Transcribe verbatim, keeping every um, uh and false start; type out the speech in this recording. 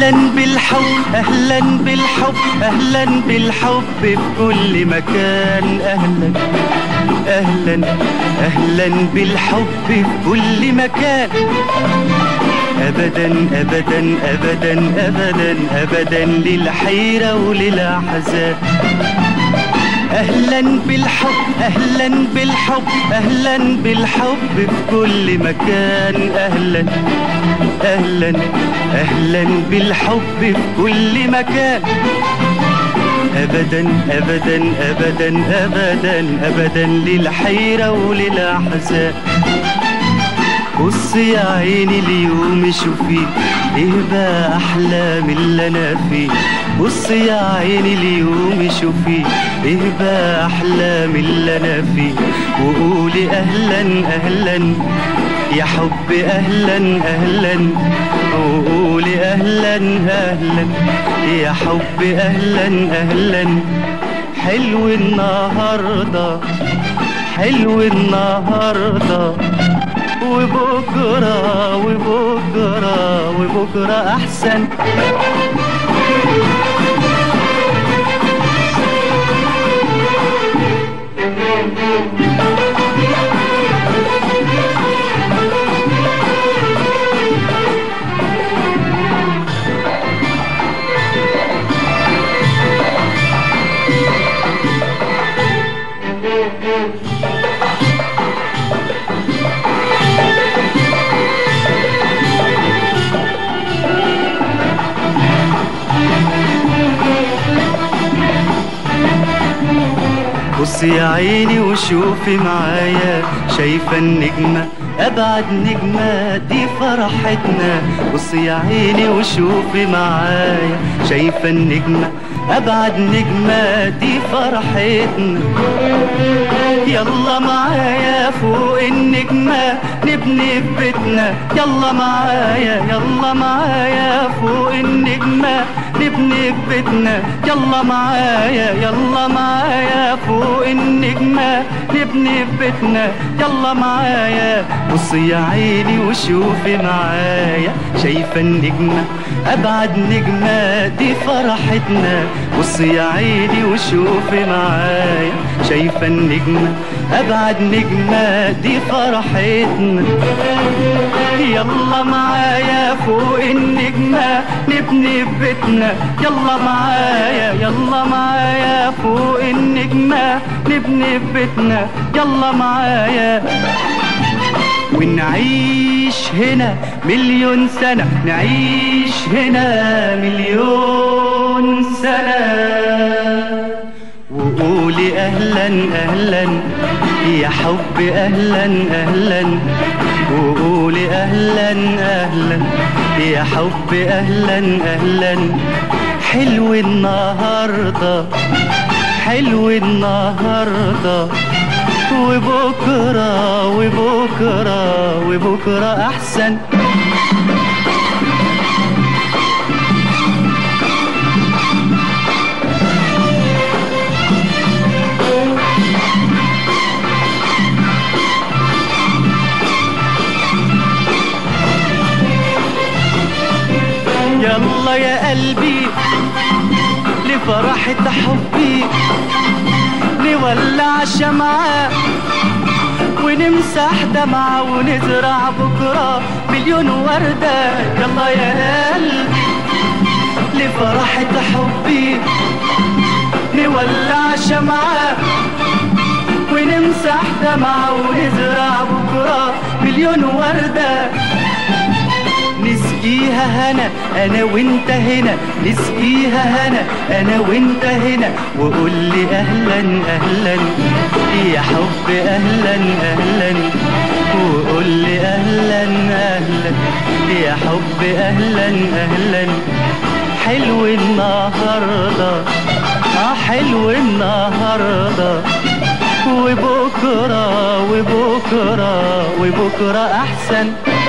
أهلا بالحب أهلا بالحب أهلا بالحب في كل مكان. أهلا أهلا أهلا بالحب في كل مكان. أبدا أبدا أبدا أبدا أبدا للحيرة وللأحزان. أهلا بالحب أهلا بالحب أهلا بالحب في كل مكان. أهلا أهلا أهلا بالحب في كل مكان. أبدا أبدا أبدا أبدا أبدا للحيرة وللأحزان. بص يا عيني اليوم شوفي ايه بقى احلى من اللي انا فيه. بص يا عيني اليوم شوفي ايه بقى احلى من اللي انا فيه. وقولي اهلا اهلا يا حب اهلا اهلا. وقولي اهلا اهلا يا حب اهلا اهلا. حلو النهارده حلو النهارده وبكرة وبكرة وبكرة أحسن. بص يا عيني وشوفي معايا شايفة النجمة أبعد نجمة دي فرحتنا. بص يا عيني وشوفي معايا شايفة النجمة أبعد نجمة دي فرحتنا. يلا معايا فوق النجمة نبني في بيتنا. يلا معايا يلا معايا فوق النجمة نبني في بيتنا. يلا معايا يلا معايا فوق النجمة نبني في بيتنا. يلا معايا بص يا عيني وشوفي معايا شايفة النجمة أبعد نجمة دي فرحتنا. بص يا عيني وشوفي معايا شايفة النجمة أبعد نجمة دي فرحتنا. يلا معايا فوق النجمة نبني في بيتنا. يلا معايا يلا معايا فوق النجمة نبني في بيتنا. يلا معايا ونعيش هنا مليون سنة. نعيش هنا مليون سنة. وقولي أهلا أهلا يا حب أهلا أهلا. وقولي أهلا أهلا يا حب أهلا أهلا. حلو النهاردة حلو النهاردة وبكرة وبكرة وبكرة أحسن. يلا يا قلبي لفرحة حبي نولع شمعة ونمسح دمعة ونزرع بكرة مليون وردة. يلا يا قلبي لفرحة حبي نولع شمعة ونمسح دمعة ونزرع بكرة مليون وردة. نسقيها هنا انا وانت هنا. نسقيها هنا انا وانت هنا. وقول لي اهلا اهلا يا حب اهلا اهلا. وقول لي اهلا اهلا يا حب اهلا اهلا. حلو النهارده اه حلو النهارده وبكره وبكره وبكره احسن.